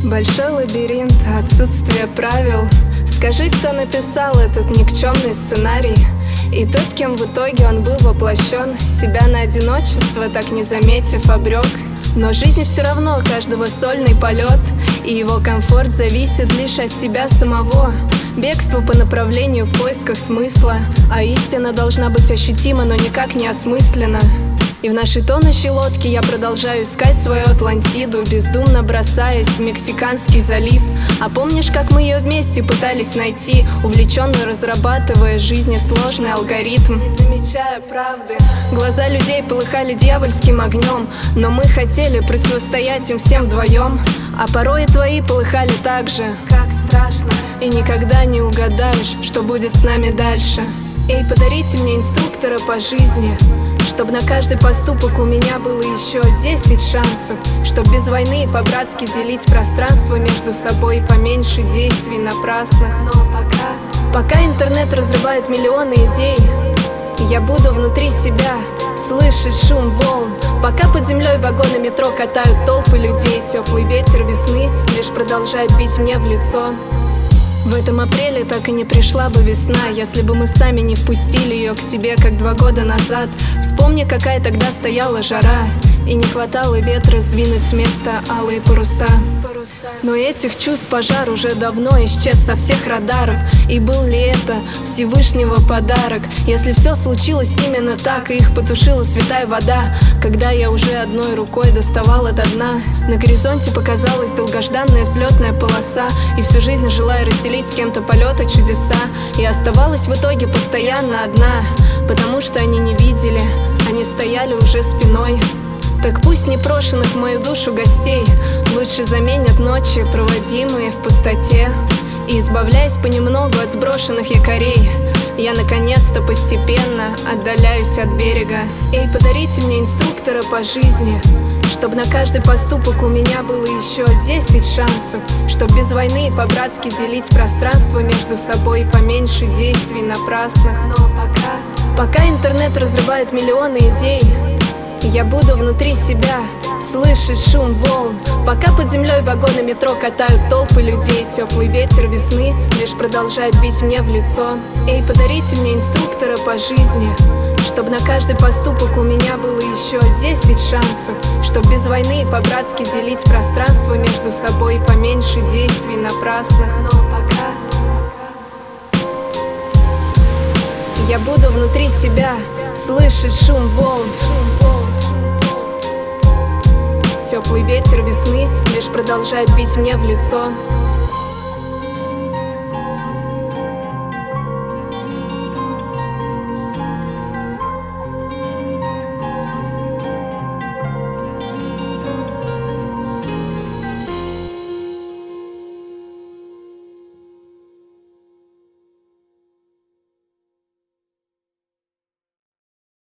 Большой лабиринт, отсутствие правил. Скажи, кто написал этот никчемный сценарий? И тот, кем в итоге он был воплощен, себя на одиночество, так не заметив, обрек. Но жизнь все равно, каждого сольный полет, и его комфорт зависит лишь от тебя самого. Бегство по направлению в поисках смысла, а истина должна быть ощутима, но никак не осмыслена. И в нашей тонущей лодке я продолжаю искать свою Атлантиду, бездумно бросаясь в Мексиканский залив. А помнишь, как мы ее вместе пытались найти, увлеченно разрабатывая жизни сложный алгоритм, не замечая правды? Глаза людей полыхали дьявольским огнем, но мы хотели противостоять им всем вдвоем. А порой и твои полыхали так же, как страшно. И никогда не угадаешь, что будет с нами дальше. Эй, подарите мне инструктора по жизни, чтоб на каждый поступок у меня было еще 10 шансов, чтоб без войны по-братски делить пространство между собой, поменьше действий напрасных. Но пока интернет разрывает миллионы идей, я буду внутри себя слышать шум волн. Пока под землей вагоны метро катают толпы людей, теплый ветер весны лишь продолжает бить мне в лицо. В этом апреле так и не пришла бы весна, если бы мы сами не впустили ее к себе, как 2 года назад. Вспомни, какая тогда стояла жара, и не хватало ветра сдвинуть с места алые паруса. Но этих чувств пожар уже давно исчез со всех радаров. И был ли это Всевышнего подарок, если все случилось именно так, и их потушила святая вода? Когда я уже одной рукой доставала до дна, на горизонте показалась долгожданная взлетная полоса. И всю жизнь желая разделить с кем-то полета чудеса, и оставалась в итоге постоянно одна, потому что они не видели, они стояли уже спиной. Так пусть непрошенных в мою душу гостей лучше заменят ночи, проводимые в пустоте. И избавляясь понемногу от сброшенных якорей, я наконец-то постепенно отдаляюсь от берега. Эй, подарите мне инструктора по жизни, чтоб на каждый поступок у меня было еще 10 шансов, чтоб без войны по-братски делить пространство между собой, поменьше действий напрасных. Но пока интернет разрывает миллионы идей, я буду внутри себя слышать шум волн. Пока под землей вагоны метро катают толпы людей, теплый ветер весны лишь продолжает бить мне в лицо. Эй, подарите мне инструктора по жизни, чтоб на каждый поступок у меня было еще 10 шансов, чтоб без войны по-братски делить пространство между собой, поменьше действий напрасных. Но я буду внутри себя слышать шум волн. Теплый ветер весны лишь продолжает бить мне в лицо.